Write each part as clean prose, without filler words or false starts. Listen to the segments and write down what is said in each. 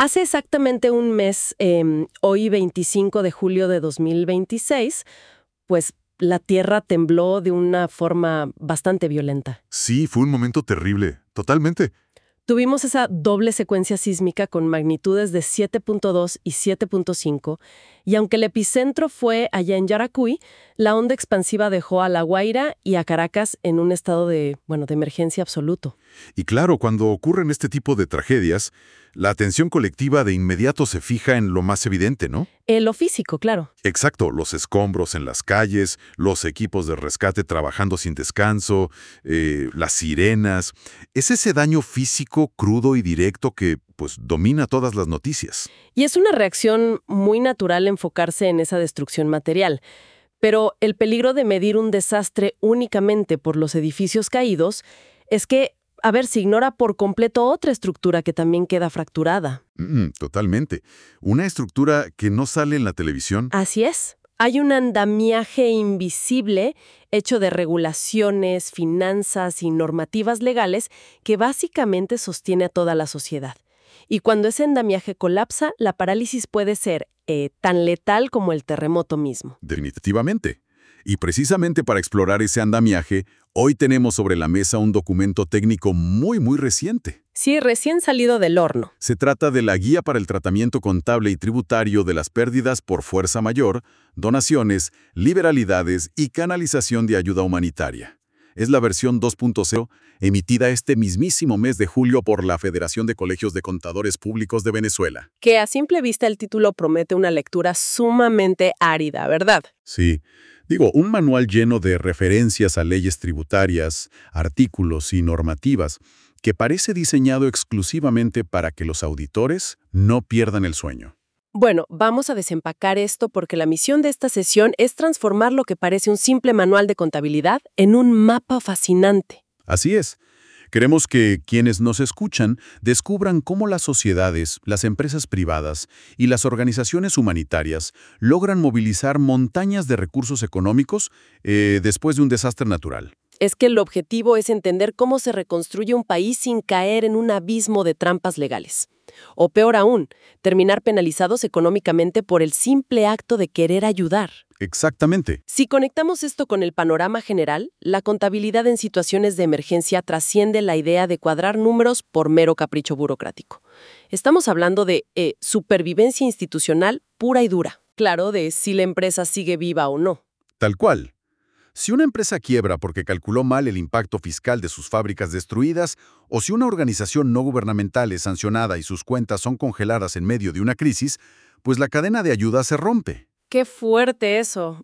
Hace exactamente un mes, hoy 25 de julio de 2026, pues la Tierra tembló de una forma bastante violenta. Sí, fue un momento terrible, totalmente. Tuvimos esa doble secuencia sísmica con magnitudes de 7.2 y 7.5, y aunque el epicentro fue allá en Yaracuy, la onda expansiva dejó a La Guaira y a Caracas en un estado de emergencia absoluto. Y claro, cuando ocurren este tipo de tragedias, la atención colectiva de inmediato se fija en lo más evidente, ¿no? Lo físico, claro. Exacto, los escombros en las calles, los equipos de rescate trabajando sin descanso, las sirenas. Es ese daño físico crudo y directo que, pues, domina todas las noticias. Y es una reacción muy natural enfocarse en esa destrucción material. Pero el peligro de medir un desastre únicamente por los edificios caídos es que, se ignora por completo otra estructura que también queda fracturada. Totalmente. Una estructura que no sale en la televisión. Así es. Hay un andamiaje invisible hecho de regulaciones, finanzas y normativas legales que básicamente sostiene a toda la sociedad. Y cuando ese andamiaje colapsa, la parálisis puede ser tan letal como el terremoto mismo. Definitivamente. Y precisamente para explorar ese andamiaje, hoy tenemos sobre la mesa un documento técnico muy reciente. Sí, recién salido del horno. Se trata de la Guía para el Tratamiento Contable y Tributario de las Pérdidas por Fuerza Mayor, Donaciones, Liberalidades y Canalización de Ayuda Humanitaria. Es la versión 2.0, emitida este mismísimo mes de julio por la Federación de Colegios de Contadores Públicos de Venezuela. Que a simple vista el título promete una lectura sumamente árida, ¿verdad? Sí. Un manual lleno de referencias a leyes tributarias, artículos y normativas, que parece diseñado exclusivamente para que los auditores no pierdan el sueño. Bueno, vamos a desempacar esto porque la misión de esta sesión es transformar lo que parece un simple manual de contabilidad en un mapa fascinante. Así es. Queremos que quienes nos escuchan descubran cómo las sociedades, las empresas privadas y las organizaciones humanitarias logran movilizar montañas de recursos económicos después de un desastre natural. Es que el objetivo es entender cómo se reconstruye un país sin caer en un abismo de trampas legales. O peor aún, terminar penalizados económicamente por el simple acto de querer ayudar. Exactamente. Si conectamos esto con el panorama general, la contabilidad en situaciones de emergencia trasciende la idea de cuadrar números por mero capricho burocrático. Estamos hablando de supervivencia institucional pura y dura. Claro, de si la empresa sigue viva o no. Tal cual. Si una empresa quiebra porque calculó mal el impacto fiscal de sus fábricas destruidas, o si una organización no gubernamental es sancionada y sus cuentas son congeladas en medio de una crisis, pues la cadena de ayuda se rompe. ¡Qué fuerte eso!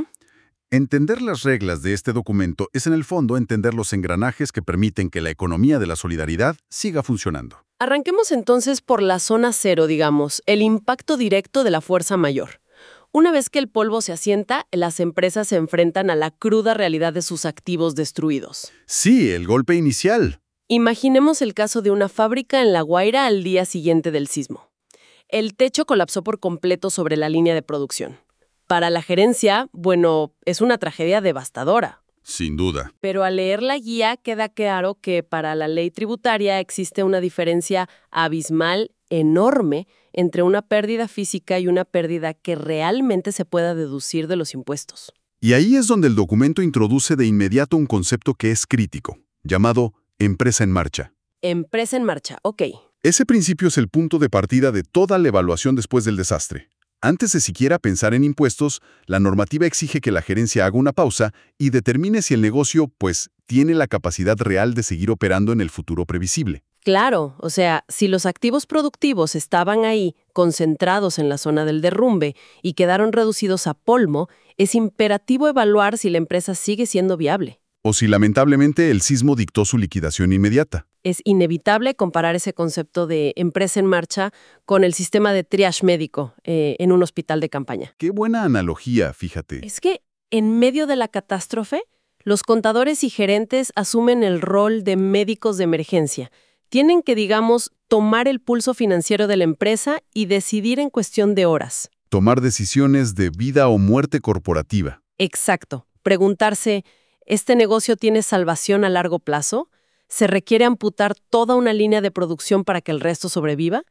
Entender las reglas de este documento es en el fondo entender los engranajes que permiten que la economía de la solidaridad siga funcionando. Arranquemos entonces por la zona cero, digamos, el impacto directo de la fuerza mayor. Una vez que el polvo se asienta, las empresas se enfrentan a la cruda realidad de sus activos destruidos. Sí, el golpe inicial. Imaginemos el caso de una fábrica en La Guaira al día siguiente del sismo. El techo colapsó por completo sobre la línea de producción. Para la gerencia, es una tragedia devastadora. Sin duda. Pero al leer la guía queda claro que para la ley tributaria existe una diferencia abismal, enorme, entre una pérdida física y una pérdida que realmente se pueda deducir de los impuestos. Y ahí es donde el documento introduce de inmediato un concepto que es crítico, llamado empresa en marcha. Empresa en marcha, ok. Ese principio es el punto de partida de toda la evaluación después del desastre. Antes de siquiera pensar en impuestos, la normativa exige que la gerencia haga una pausa y determine si el negocio, tiene la capacidad real de seguir operando en el futuro previsible. Claro, si los activos productivos estaban ahí, concentrados en la zona del derrumbe y quedaron reducidos a polvo, es imperativo evaluar si la empresa sigue siendo viable. O si lamentablemente el sismo dictó su liquidación inmediata. Es inevitable comparar ese concepto de empresa en marcha con el sistema de triage médico en un hospital de campaña. Qué buena analogía, fíjate. Es que, en medio de la catástrofe, los contadores y gerentes asumen el rol de médicos de emergencia. Tienen que, tomar el pulso financiero de la empresa y decidir en cuestión de horas. Tomar decisiones de vida o muerte corporativa. Exacto. Preguntarse, ¿este negocio tiene salvación a largo plazo? ¿Se requiere amputar toda una línea de producción para que el resto sobreviva?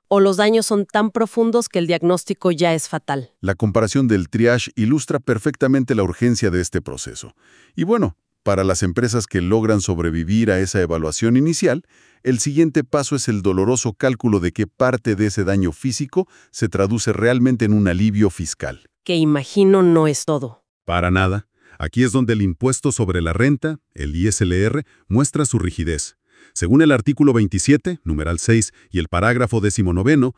¿O los daños son tan profundos que el diagnóstico ya es fatal? La comparación del triage ilustra perfectamente la urgencia de este proceso. Y bueno, para las empresas que logran sobrevivir a esa evaluación inicial, el siguiente paso es el doloroso cálculo de qué parte de ese daño físico se traduce realmente en un alivio fiscal. Que imagino no es todo. Para nada. Aquí es donde el impuesto sobre la renta, el ISLR, muestra su rigidez. Según el artículo 27, numeral 6, y el parágrafo 19,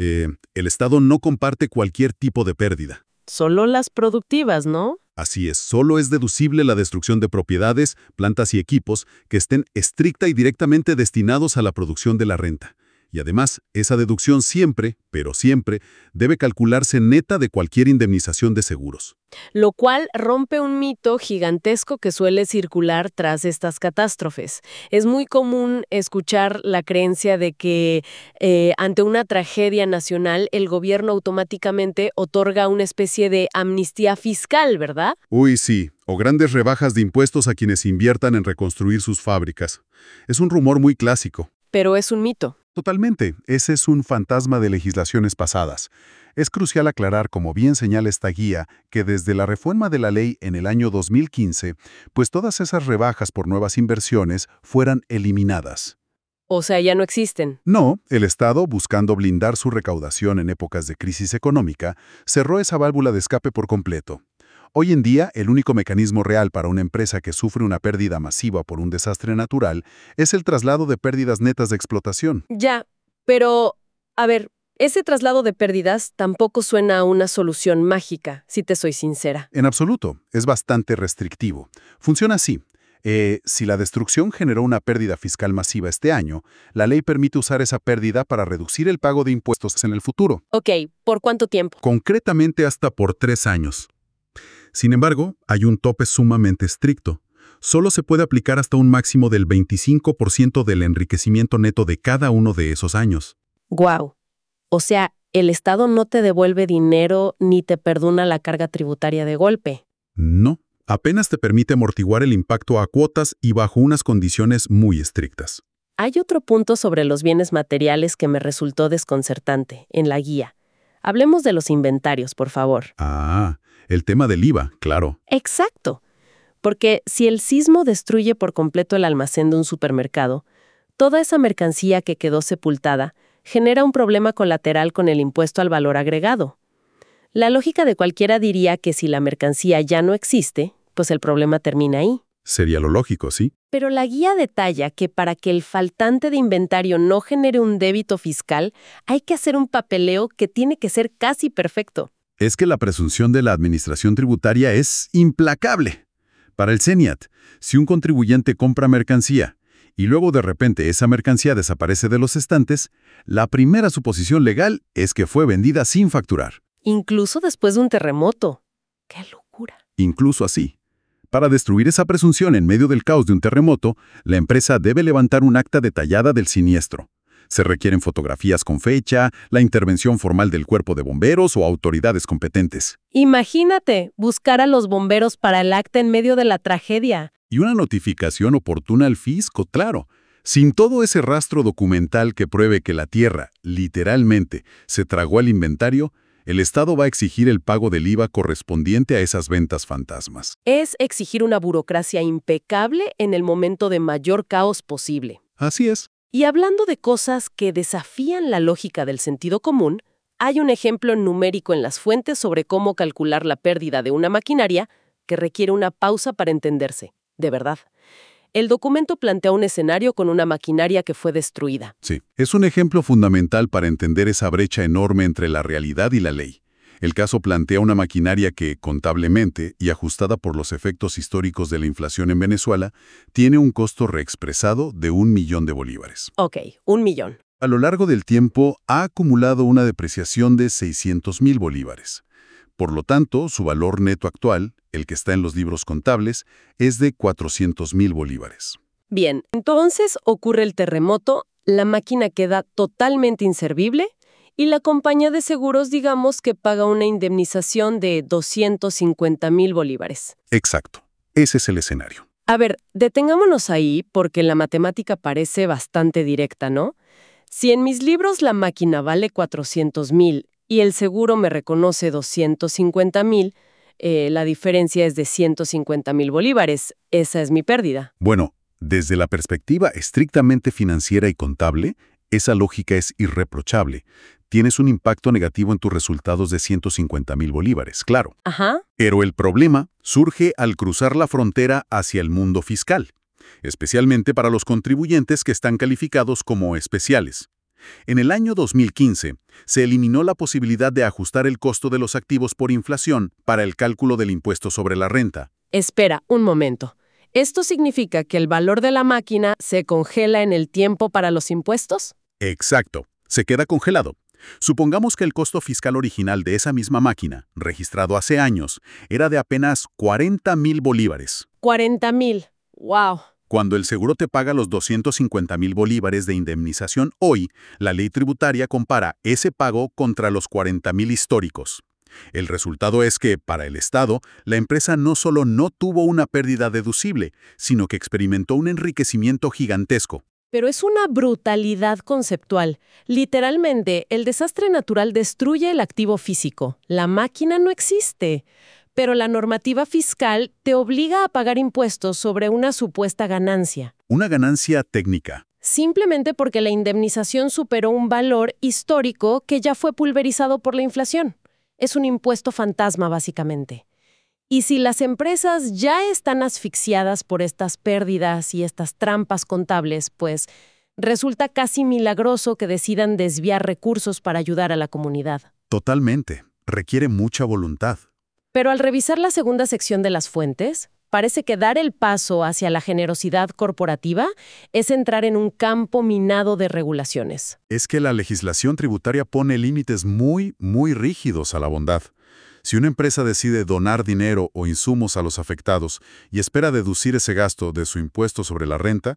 el Estado no comparte cualquier tipo de pérdida. Solo las productivas, ¿no? Así es, solo es deducible la destrucción de propiedades, plantas y equipos que estén estricta y directamente destinados a la producción de la renta. Y además, esa deducción siempre, pero siempre, debe calcularse neta de cualquier indemnización de seguros. Lo cual rompe un mito gigantesco que suele circular tras estas catástrofes. Es muy común escuchar la creencia de que ante una tragedia nacional el gobierno automáticamente otorga una especie de amnistía fiscal, ¿verdad? Uy, sí, o grandes rebajas de impuestos a quienes inviertan en reconstruir sus fábricas. Es un rumor muy clásico. Pero es un mito. Totalmente, ese es un fantasma de legislaciones pasadas. Es crucial aclarar, como bien señala esta guía, que desde la reforma de la ley en el año 2015, pues todas esas rebajas por nuevas inversiones fueran eliminadas. O sea, ya no existen. No, el Estado, buscando blindar su recaudación en épocas de crisis económica, cerró esa válvula de escape por completo. Hoy en día, el único mecanismo real para una empresa que sufre una pérdida masiva por un desastre natural es el traslado de pérdidas netas de explotación. Ya, pero, a ver, ese traslado de pérdidas tampoco suena a una solución mágica, si te soy sincera. En absoluto, es bastante restrictivo. Funciona así. Si la destrucción generó una pérdida fiscal masiva este año, la ley permite usar esa pérdida para reducir el pago de impuestos en el futuro. Ok, ¿por cuánto tiempo? Concretamente hasta por 3 años. Sin embargo, hay un tope sumamente estricto. Solo se puede aplicar hasta un máximo del 25% del enriquecimiento neto de cada uno de esos años. Guau. O sea, el Estado no te devuelve dinero ni te perdona la carga tributaria de golpe. No, apenas te permite amortiguar el impacto a cuotas y bajo unas condiciones muy estrictas. Hay otro punto sobre los bienes materiales que me resultó desconcertante en la guía. Hablemos de los inventarios, por favor. Ah, el tema del IVA, claro. Exacto. Porque si el sismo destruye por completo el almacén de un supermercado, toda esa mercancía que quedó sepultada genera un problema colateral con el impuesto al valor agregado. La lógica de cualquiera diría que si la mercancía ya no existe, pues el problema termina ahí. Sería lo lógico, ¿sí? Pero la guía detalla que para que el faltante de inventario no genere un débito fiscal, hay que hacer un papeleo que tiene que ser casi perfecto. Es que la presunción de la administración tributaria es implacable. Para el CENIAT, si un contribuyente compra mercancía y luego de repente esa mercancía desaparece de los estantes, la primera suposición legal es que fue vendida sin facturar. Incluso después de un terremoto. ¡Qué locura! Incluso así. Para destruir esa presunción en medio del caos de un terremoto, la empresa debe levantar un acta detallada del siniestro. Se requieren fotografías con fecha, la intervención formal del cuerpo de bomberos o autoridades competentes. Imagínate, buscar a los bomberos para el acta en medio de la tragedia. Y una notificación oportuna al fisco, claro. Sin todo ese rastro documental que pruebe que la tierra, literalmente, se tragó al inventario, el Estado va a exigir el pago del IVA correspondiente a esas ventas fantasmas. Es exigir una burocracia impecable en el momento de mayor caos posible. Así es. Y hablando de cosas que desafían la lógica del sentido común, hay un ejemplo numérico en las fuentes sobre cómo calcular la pérdida de una maquinaria que requiere una pausa para entenderse, de verdad. El documento plantea un escenario con una maquinaria que fue destruida. Sí, es un ejemplo fundamental para entender esa brecha enorme entre la realidad y la ley. El caso plantea una maquinaria que, contablemente y ajustada por los efectos históricos de la inflación en Venezuela, tiene un costo reexpresado de 1 millón de bolívares. Ok, 1 millón. A lo largo del tiempo ha acumulado una depreciación de 600.000 bolívares. Por lo tanto, su valor neto actual, el que está en los libros contables, es de 400.000 bolívares. Bien, entonces ocurre el terremoto, la máquina queda totalmente inservible y la compañía de seguros, digamos, que paga una indemnización de 250.000 bolívares. Exacto. Ese es el escenario. A ver, detengámonos ahí porque la matemática parece bastante directa, ¿no? Si en mis libros la máquina vale 400,000 y el seguro me reconoce 250,000, la diferencia es de 150,000 bolívares. Esa es mi pérdida. Bueno, desde la perspectiva estrictamente financiera y contable, esa lógica es irreprochable. Tienes un impacto negativo en tus resultados de 150,000 bolívares, claro. Ajá. Pero el problema surge al cruzar la frontera hacia el mundo fiscal, especialmente para los contribuyentes que están calificados como especiales. En el año 2015, se eliminó la posibilidad de ajustar el costo de los activos por inflación para el cálculo del impuesto sobre la renta. Espera, un momento. ¿Esto significa que el valor de la máquina se congela en el tiempo para los impuestos? Exacto, se queda congelado. Supongamos que el costo fiscal original de esa misma máquina, registrado hace años, era de apenas 40,000 bolívares. 40,000. ¡Wow! Cuando el seguro te paga los 250,000 bolívares de indemnización hoy, la ley tributaria compara ese pago contra los 40,000 históricos. El resultado es que, para el Estado, la empresa no solo no tuvo una pérdida deducible, sino que experimentó un enriquecimiento gigantesco. Pero es una brutalidad conceptual. Literalmente, el desastre natural destruye el activo físico. La máquina no existe. Pero la normativa fiscal te obliga a pagar impuestos sobre una supuesta ganancia. Una ganancia técnica. Simplemente porque la indemnización superó un valor histórico que ya fue pulverizado por la inflación. Es un impuesto fantasma, básicamente. Y si las empresas ya están asfixiadas por estas pérdidas y estas trampas contables, pues resulta casi milagroso que decidan desviar recursos para ayudar a la comunidad. Totalmente. Requiere mucha voluntad. Pero al revisar la segunda sección de las fuentes, parece que dar el paso hacia la generosidad corporativa es entrar en un campo minado de regulaciones. Es que la legislación tributaria pone límites muy rígidos a la bondad. Si una empresa decide donar dinero o insumos a los afectados y espera deducir ese gasto de su impuesto sobre la renta,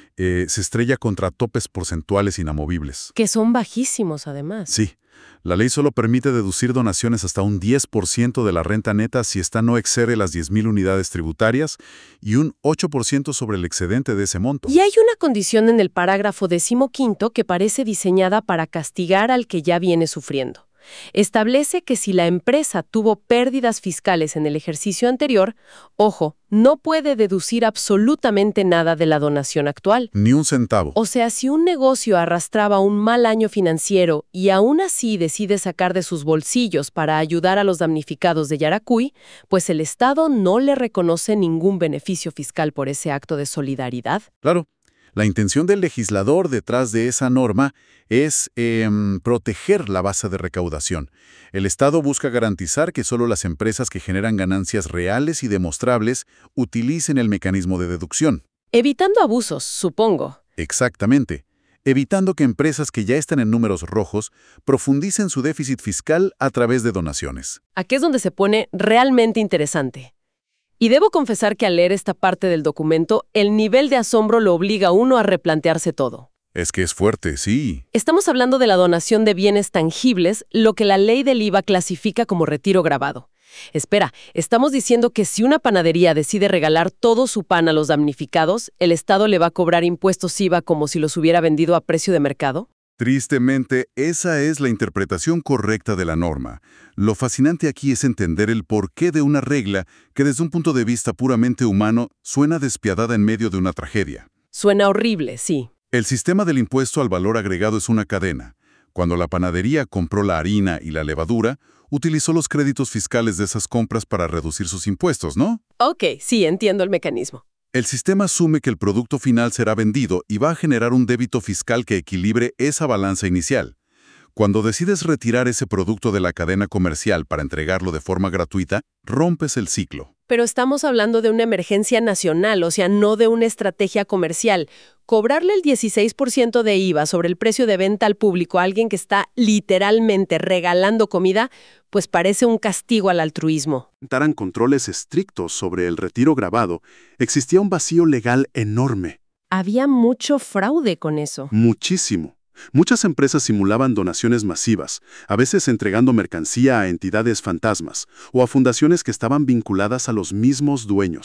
se estrella contra topes porcentuales inamovibles. Que son bajísimos, además. Sí. La ley solo permite deducir donaciones hasta un 10% de la renta neta si esta no excede las 10,000 unidades tributarias y un 8% sobre el excedente de ese monto. Y hay una condición en el parágrafo 15 que parece diseñada para castigar al que ya viene sufriendo. Establece que si la empresa tuvo pérdidas fiscales en el ejercicio anterior, ojo, no puede deducir absolutamente nada de la donación actual. Ni un centavo. O sea, si un negocio arrastraba un mal año financiero y aún así decide sacar de sus bolsillos para ayudar a los damnificados de Yaracuy, pues el Estado no le reconoce ningún beneficio fiscal por ese acto de solidaridad. Claro. La intención del legislador detrás de esa norma es proteger la base de recaudación. El Estado busca garantizar que solo las empresas que generan ganancias reales y demostrables utilicen el mecanismo de deducción. Evitando abusos, supongo. Exactamente. Evitando que empresas que ya están en números rojos profundicen su déficit fiscal a través de donaciones. Aquí es donde se pone realmente interesante. Y debo confesar que al leer esta parte del documento, el nivel de asombro lo obliga a uno a replantearse todo. Es que es fuerte, sí. Estamos hablando de la donación de bienes tangibles, lo que la ley del IVA clasifica como retiro grabado. Espera, ¿estamos diciendo que si una panadería decide regalar todo su pan a los damnificados, el Estado le va a cobrar impuestos IVA como si los hubiera vendido a precio de mercado? Tristemente, esa es la interpretación correcta de la norma. Lo fascinante aquí es entender el porqué de una regla que desde un punto de vista puramente humano suena despiadada en medio de una tragedia. Suena horrible, sí. El sistema del impuesto al valor agregado es una cadena. Cuando la panadería compró la harina y la levadura, utilizó los créditos fiscales de esas compras para reducir sus impuestos, ¿no? Ok, sí, entiendo el mecanismo. El sistema asume que el producto final será vendido y va a generar un débito fiscal que equilibre esa balanza inicial. Cuando decides retirar ese producto de la cadena comercial para entregarlo de forma gratuita, rompes el ciclo. Pero estamos hablando de una emergencia nacional, o sea, no de una estrategia comercial. Cobrarle el 16% de IVA sobre el precio de venta al público a alguien que está literalmente regalando comida, pues parece un castigo al altruismo. Daran controles estrictos sobre el retiro grabado, existía un vacío legal enorme. Había mucho fraude con eso. Muchísimo. Muchas empresas simulaban donaciones masivas, a veces entregando mercancía a entidades fantasmas o a fundaciones que estaban vinculadas a los mismos dueños.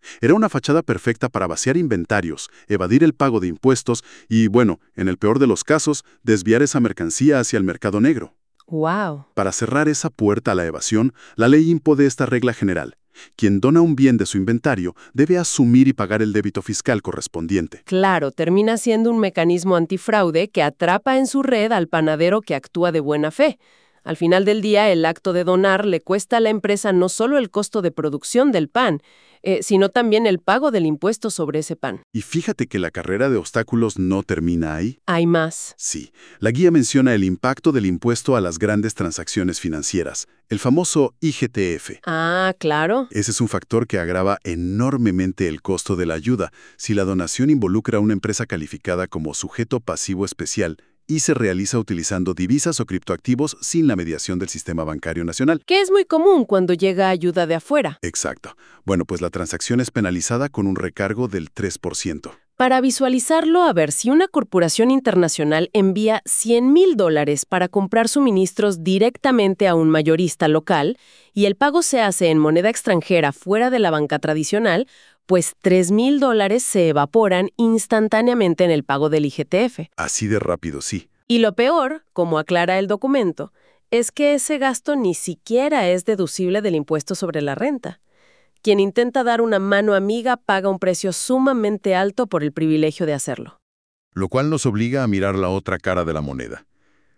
Era una fachada perfecta para vaciar inventarios, evadir el pago de impuestos y, bueno, en el peor de los casos, desviar esa mercancía hacia el mercado negro. ¡Wow! Para cerrar esa puerta a la evasión, la ley impone esta regla general. Quien dona un bien de su inventario debe asumir y pagar el débito fiscal correspondiente. Claro, termina siendo un mecanismo antifraude que atrapa en su red al panadero que actúa de buena fe. Al final del día, el acto de donar le cuesta a la empresa no solo el costo de producción del pan, sino también el pago del impuesto sobre ese pan. Y fíjate que la carrera de obstáculos no termina ahí. Hay más. Sí, la guía menciona el impacto del impuesto a las grandes transacciones financieras, el famoso IGTF. Ah, claro. Ese es un factor que agrava enormemente el costo de la ayuda si la donación involucra a una empresa calificada como sujeto pasivo especial y se realiza utilizando divisas o criptoactivos sin la mediación del sistema bancario nacional. Que es muy común cuando llega ayuda de afuera. Exacto. Bueno, pues la transacción es penalizada con un recargo del 3%. Para visualizarlo, a ver, si una corporación internacional envía $100,000 para comprar suministros directamente a un mayorista local y el pago se hace en moneda extranjera fuera de la banca tradicional, pues $3,000 se evaporan instantáneamente en el pago del IGTF. Así de rápido, sí. Y lo peor, como aclara el documento, es que ese gasto ni siquiera es deducible del impuesto sobre la renta. Quien intenta dar una mano amiga paga un precio sumamente alto por el privilegio de hacerlo. Lo cual nos obliga a mirar la otra cara de la moneda.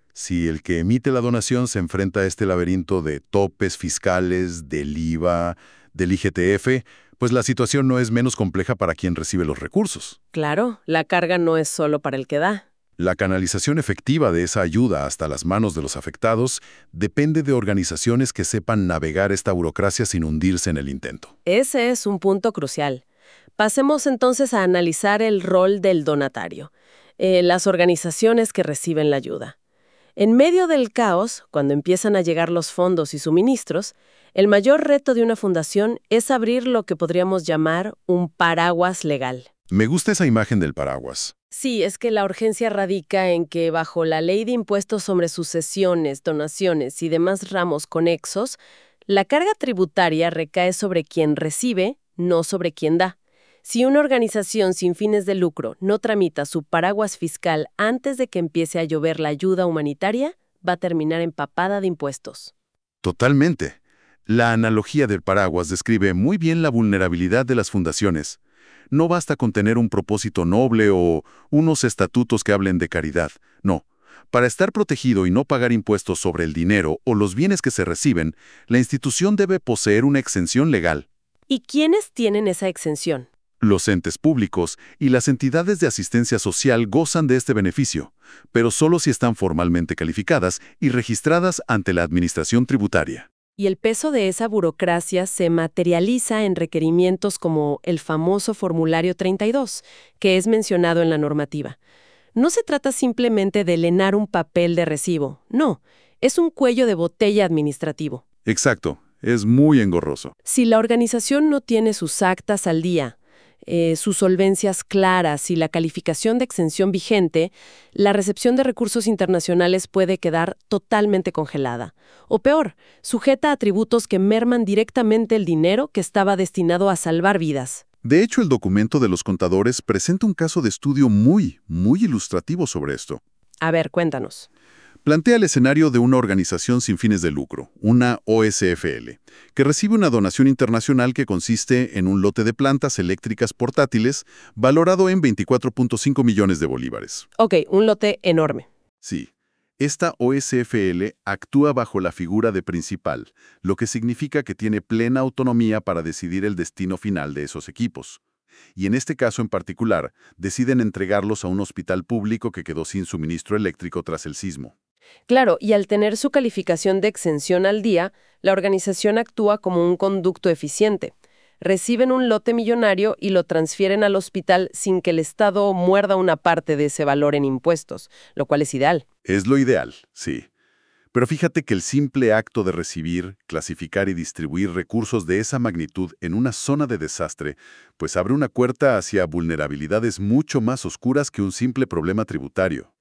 Si el que emite la donación se enfrenta a este laberinto de topes fiscales, del IVA, del IGTF, pues la situación no es menos compleja para quien recibe los recursos. Claro, la carga no es solo para el que da. La canalización efectiva de esa ayuda hasta las manos de los afectados depende de organizaciones que sepan navegar esta burocracia sin hundirse en el intento. Ese es un punto crucial. Pasemos entonces a analizar el rol del donatario, las organizaciones que reciben la ayuda. En medio del caos, cuando empiezan a llegar los fondos y suministros, el mayor reto de una fundación es abrir lo que podríamos llamar un paraguas legal. Me gusta esa imagen del paraguas. Sí, es que la urgencia radica en que bajo la ley de impuestos sobre sucesiones, donaciones y demás ramos conexos, la carga tributaria recae sobre quien recibe, no sobre quien da. Si una organización sin fines de lucro no tramita su paraguas fiscal antes de que empiece a llover la ayuda humanitaria, va a terminar empapada de impuestos. Totalmente. La analogía del paraguas describe muy bien la vulnerabilidad de las fundaciones. No basta con tener un propósito noble o unos estatutos que hablen de caridad. No. Para estar protegido y no pagar impuestos sobre el dinero o los bienes que se reciben, la institución debe poseer una exención legal. ¿Y quiénes tienen esa exención? Los entes públicos y las entidades de asistencia social gozan de este beneficio, pero solo si están formalmente calificadas y registradas ante la Administración Tributaria. Y el peso de esa burocracia se materializa en requerimientos como el famoso formulario 32, que es mencionado en la normativa. No se trata simplemente de llenar un papel de recibo, no, es un cuello de botella administrativo. Exacto, es muy engorroso. Si la organización no tiene sus actas al día, sus solvencias claras y la calificación de exención vigente, la recepción de recursos internacionales puede quedar totalmente congelada. O peor, sujeta a tributos que merman directamente el dinero que estaba destinado a salvar vidas. De hecho, el documento de los contadores presenta un caso de estudio muy ilustrativo sobre esto. A ver, cuéntanos. Plantea el escenario de una organización sin fines de lucro, una OSFL, que recibe una donación internacional que consiste en un lote de plantas eléctricas portátiles valorado en 24.5 millones de bolívares. Ok, un lote enorme. Sí. Esta OSFL actúa bajo la figura de principal, lo que significa que tiene plena autonomía para decidir el destino final de esos equipos. Y en este caso en particular, deciden entregarlos a un hospital público que quedó sin suministro eléctrico tras el sismo. Claro, y al tener su calificación de exención al día, la organización actúa como un conducto eficiente. Reciben un lote millonario y lo transfieren al hospital sin que el Estado muerda una parte de ese valor en impuestos, lo cual es ideal. Es lo ideal, sí. Pero fíjate que el simple acto de recibir, clasificar y distribuir recursos de esa magnitud en una zona de desastre, pues abre una puerta hacia vulnerabilidades mucho más oscuras que un simple problema tributario.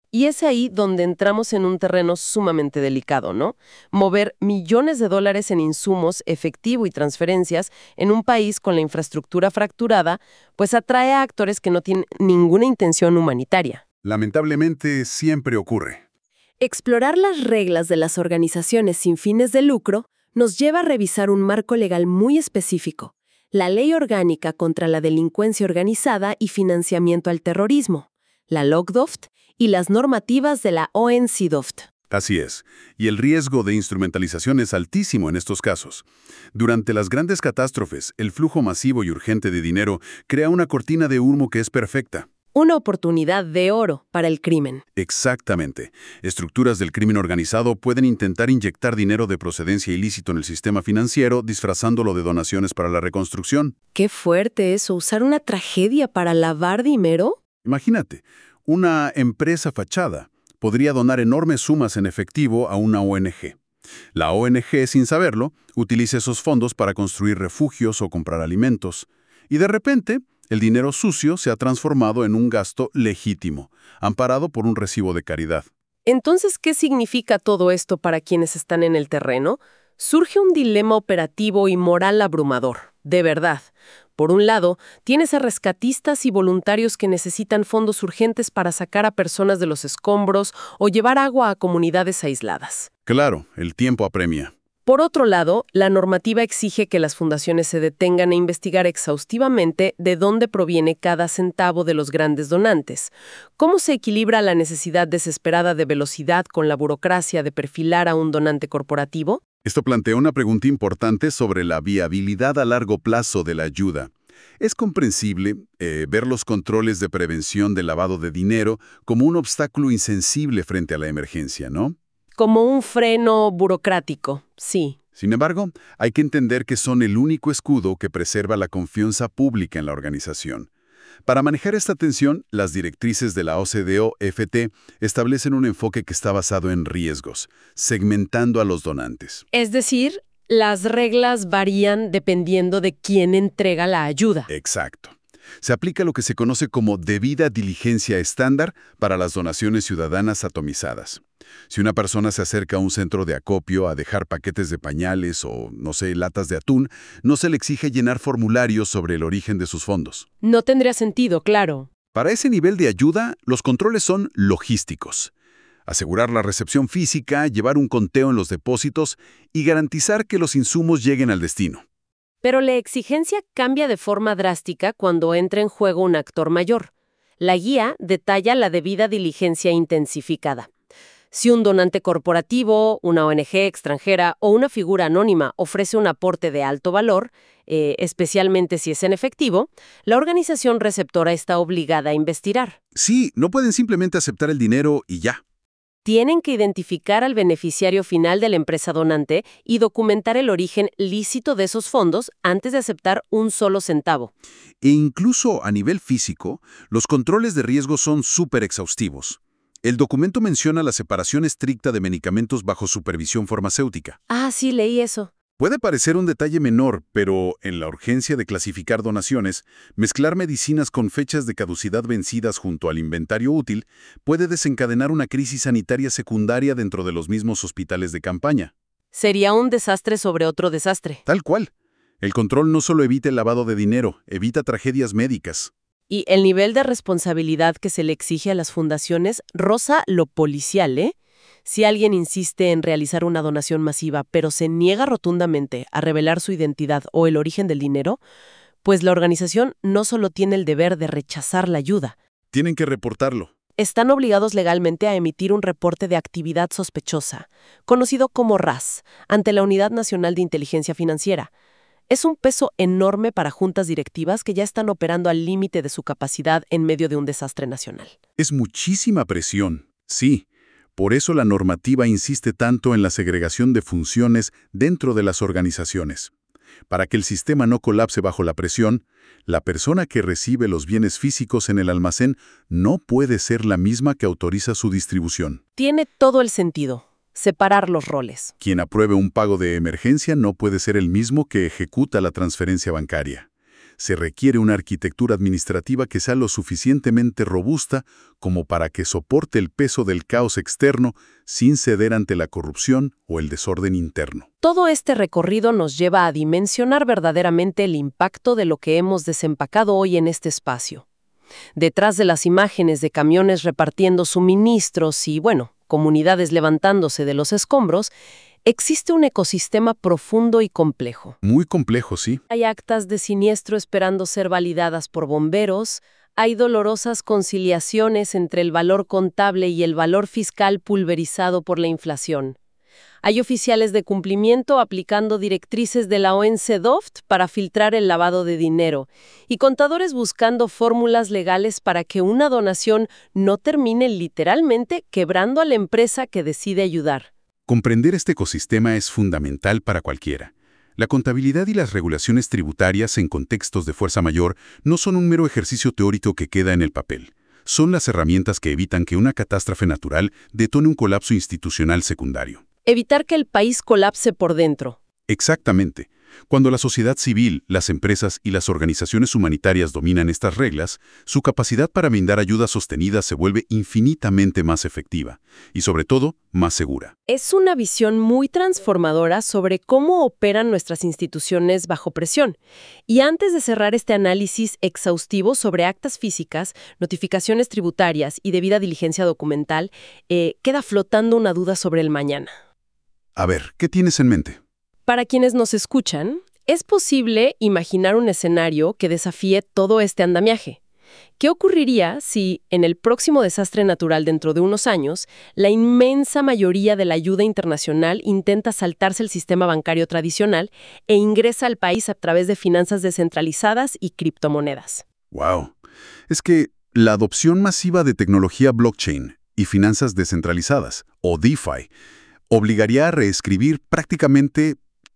Y es ahí donde entramos en un terreno sumamente delicado, ¿no? Mover millones de dólares en insumos, efectivo y transferencias en un país con la infraestructura fracturada, pues atrae a actores que no tienen ninguna intención humanitaria. Lamentablemente, siempre ocurre. Explorar las reglas de las organizaciones sin fines de lucro nos lleva a revisar un marco legal muy específico, la Ley Orgánica contra la Delincuencia Organizada y Financiamiento al Terrorismo, la LOCDOFT, y las normativas de la ONCDOFT. Así es, y el riesgo de instrumentalización es altísimo en estos casos. Durante las grandes catástrofes, el flujo masivo y urgente de dinero crea una cortina de humo que es perfecta. Una oportunidad de oro para el crimen. Exactamente. Estructuras del crimen organizado pueden intentar inyectar dinero de procedencia ilícito en el sistema financiero, disfrazándolo de donaciones para la reconstrucción. Qué fuerte eso, usar una tragedia para lavar dinero. Imagínate, una empresa fachada podría donar enormes sumas en efectivo a una ONG. La ONG, sin saberlo, utiliza esos fondos para construir refugios o comprar alimentos. Y de repente, el dinero sucio se ha transformado en un gasto legítimo, amparado por un recibo de caridad. Entonces, ¿qué significa todo esto para quienes están en el terreno? Surge un dilema operativo y moral abrumador, de verdad. Por un lado, tienes a rescatistas y voluntarios que necesitan fondos urgentes para sacar a personas de los escombros o llevar agua a comunidades aisladas. Claro, el tiempo apremia. Por otro lado, la normativa exige que las fundaciones se detengan a investigar exhaustivamente de dónde proviene cada centavo de los grandes donantes. ¿Cómo se equilibra la necesidad desesperada de velocidad con la burocracia de perfilar a un donante corporativo? Esto plantea una pregunta importante sobre la viabilidad a largo plazo de la ayuda. Es comprensible ver los controles de prevención del lavado de dinero como un obstáculo insensible frente a la emergencia, ¿no? Como un freno burocrático, sí. Sin embargo, hay que entender que son el único escudo que preserva la confianza pública en la organización. Para manejar esta tensión, las directrices de la OCDE-FT establecen un enfoque que está basado en riesgos, segmentando a los donantes. Es decir, las reglas varían dependiendo de quién entrega la ayuda. Exacto. Se aplica lo que se conoce como debida diligencia estándar para las donaciones ciudadanas atomizadas. Si una persona se acerca a un centro de acopio a dejar paquetes de pañales o, no sé, latas de atún, no se le exige llenar formularios sobre el origen de sus fondos. No tendría sentido, claro. Para ese nivel de ayuda, los controles son logísticos. Asegurar la recepción física, llevar un conteo en los depósitos y garantizar que los insumos lleguen al destino. Pero la exigencia cambia de forma drástica cuando entra en juego un actor mayor. La guía detalla la debida diligencia intensificada. Si un donante corporativo, una ONG extranjera o una figura anónima ofrece un aporte de alto valor, especialmente si es en efectivo, la organización receptora está obligada a investigar. Sí, no pueden simplemente aceptar el dinero y ya. Tienen que identificar al beneficiario final de la empresa donante y documentar el origen lícito de esos fondos antes de aceptar un solo centavo. E incluso a nivel físico, los controles de riesgo son súper exhaustivos. El documento menciona la separación estricta de medicamentos bajo supervisión farmacéutica. Ah, sí, leí eso. Puede parecer un detalle menor, pero en la urgencia de clasificar donaciones, mezclar medicinas con fechas de caducidad vencidas junto al inventario útil puede desencadenar una crisis sanitaria secundaria dentro de los mismos hospitales de campaña. Sería un desastre sobre otro desastre. Tal cual. El control no solo evita el lavado de dinero, evita tragedias médicas. Y el nivel de responsabilidad que se le exige a las fundaciones roza lo policial, ¿eh? Si alguien insiste en realizar una donación masiva, pero se niega rotundamente a revelar su identidad o el origen del dinero, pues la organización no solo tiene el deber de rechazar la ayuda. Tienen que reportarlo. Están obligados legalmente a emitir un reporte de actividad sospechosa, conocido como RAS, ante la Unidad Nacional de Inteligencia Financiera. Es un peso enorme para juntas directivas que ya están operando al límite de su capacidad en medio de un desastre nacional. Es muchísima presión, sí. Por eso la normativa insiste tanto en la segregación de funciones dentro de las organizaciones. Para que el sistema no colapse bajo la presión, la persona que recibe los bienes físicos en el almacén no puede ser la misma que autoriza su distribución. Tiene todo el sentido. Separar los roles. Quien apruebe un pago de emergencia no puede ser el mismo que ejecuta la transferencia bancaria. Se requiere una arquitectura administrativa que sea lo suficientemente robusta como para que soporte el peso del caos externo sin ceder ante la corrupción o el desorden interno. Todo este recorrido nos lleva a dimensionar verdaderamente el impacto de lo que hemos desempacado hoy en este espacio. Detrás de las imágenes de camiones repartiendo suministros y, comunidades levantándose de los escombros, existe un ecosistema profundo y complejo. Muy complejo, sí. Hay actas de siniestro esperando ser validadas por bomberos, hay dolorosas conciliaciones entre el valor contable y el valor fiscal pulverizado por la inflación. Hay oficiales de cumplimiento aplicando directrices de la ONC-DOFT para filtrar el lavado de dinero y contadores buscando fórmulas legales para que una donación no termine literalmente quebrando a la empresa que decide ayudar. Comprender este ecosistema es fundamental para cualquiera. La contabilidad y las regulaciones tributarias en contextos de fuerza mayor no son un mero ejercicio teórico que queda en el papel. Son las herramientas que evitan que una catástrofe natural detone un colapso institucional secundario. Evitar que el país colapse por dentro. Exactamente. Cuando la sociedad civil, las empresas y las organizaciones humanitarias dominan estas reglas, su capacidad para brindar ayuda sostenida se vuelve infinitamente más efectiva y, sobre todo, más segura. Es una visión muy transformadora sobre cómo operan nuestras instituciones bajo presión. Y antes de cerrar este análisis exhaustivo sobre actas físicas, notificaciones tributarias y debida diligencia documental, queda flotando una duda sobre el mañana. A ver, ¿qué tienes en mente? Para quienes nos escuchan, es posible imaginar un escenario que desafíe todo este andamiaje. ¿Qué ocurriría si, en el próximo desastre natural dentro de unos años, la inmensa mayoría de la ayuda internacional intenta saltarse el sistema bancario tradicional e ingresa al país a través de finanzas descentralizadas y criptomonedas? ¡Wow! Es que la adopción masiva de tecnología blockchain y finanzas descentralizadas, o DeFi, obligaría a reescribir prácticamente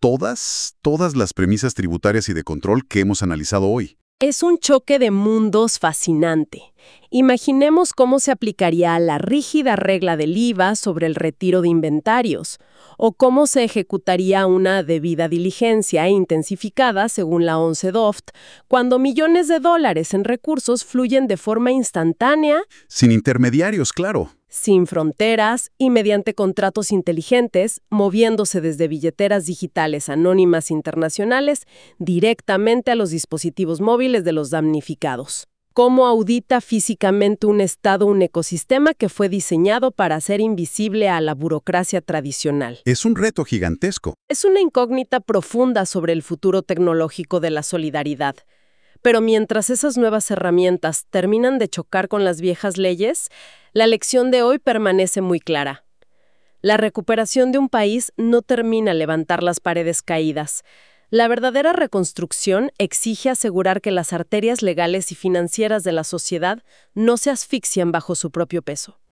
todas las premisas tributarias y de control que hemos analizado hoy. Es un choque de mundos fascinante. Imaginemos cómo se aplicaría la rígida regla del IVA sobre el retiro de inventarios, o cómo se ejecutaría una debida diligencia intensificada según la ONC-DOFT, cuando millones de dólares en recursos fluyen de forma instantánea, Sin intermediarios, claro. sin fronteras y mediante contratos inteligentes, moviéndose desde billeteras digitales anónimas internacionales directamente a los dispositivos móviles de los damnificados. ¿Cómo audita físicamente un Estado un ecosistema que fue diseñado para ser invisible a la burocracia tradicional? Es un reto gigantesco. Es una incógnita profunda sobre el futuro tecnológico de la solidaridad. Pero mientras esas nuevas herramientas terminan de chocar con las viejas leyes, la lección de hoy permanece muy clara. La recuperación de un país no termina al levantar las paredes caídas. La verdadera reconstrucción exige asegurar que las arterias legales y financieras de la sociedad no se asfixian bajo su propio peso.